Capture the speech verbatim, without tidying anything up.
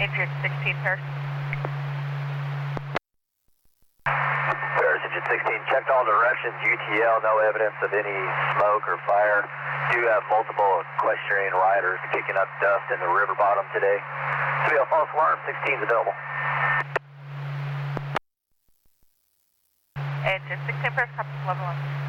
Engine sixteen, Paris. Paris, Engine sixteen, checked all directions, U T L, no evidence of any smoke or fire. Do have multiple equestrian riders kicking up dust in the river bottom today. To be a false alarm, sixteen is available. Engine sixteen, Paris, level one.